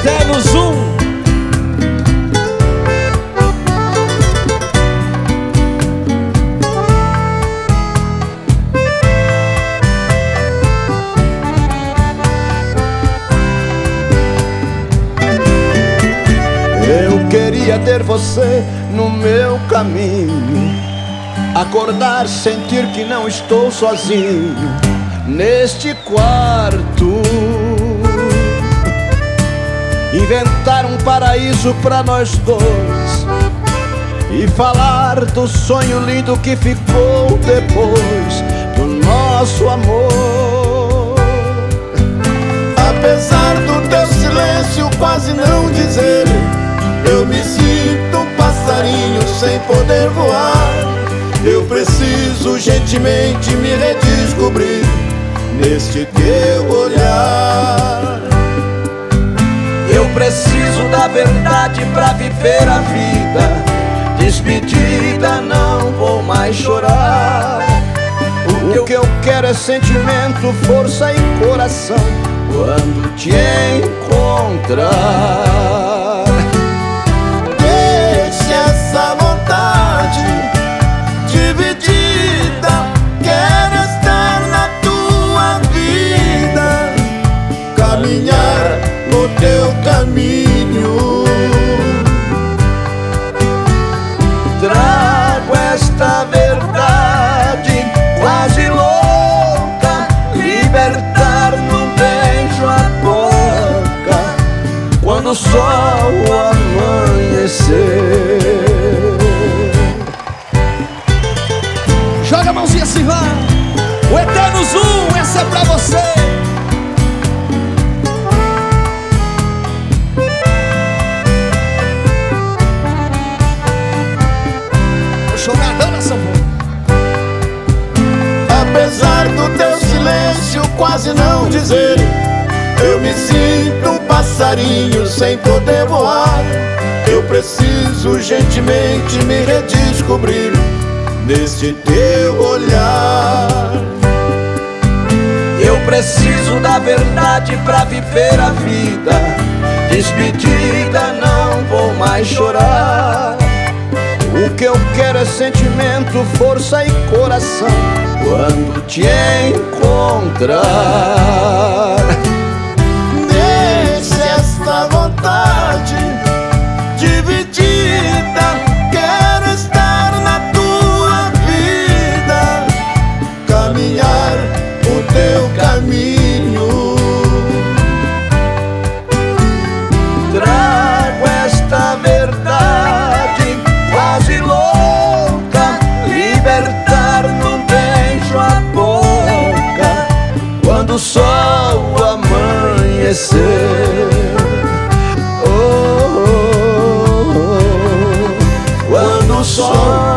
Eterno Zoom. Eu queria ter você no meu caminho, acordar, sentir que não estou sozinho neste quarto, inventar um paraíso pra nós dois e falar do sonho lindo que ficou depois do nosso amor. Apesar do teu silêncio quase não dizer, eu me sinto um passarinho sem poder voar. Eu preciso gentilmente me redescobrir neste teu olhar. Eu preciso da verdade pra viver a vida. Despedida, não vou mais chorar. O que eu quero é sentimento, força e coração quando te encontrar. Deixe essa vontade dividida, quero estar na tua vida, caminhar no teu caminho. Trago esta verdade quase louca, libertar num beijo a boca quando o sol amanhecer. Joga a mãozinha assim lá. O Eterno Zoom, essa é pra você. Tô choradão nessa voz. Apesar do teu silêncio quase não dizer, eu me sinto um passarinho sem poder voar. Eu preciso gentilmente me redescobrir neste teu olhar. Eu preciso da verdade pra viver a vida. Despedida, não vou mais chorar. O que eu quero é sentimento, força e coração quando te encontrar. Deixe esta vontade dividida, quero estar na tua vida, caminhar o teu caminho. Trago esta verdade quase louca, libertar num beijo a boca quando o sol amanhecer. Oh, oh, oh, quando o sol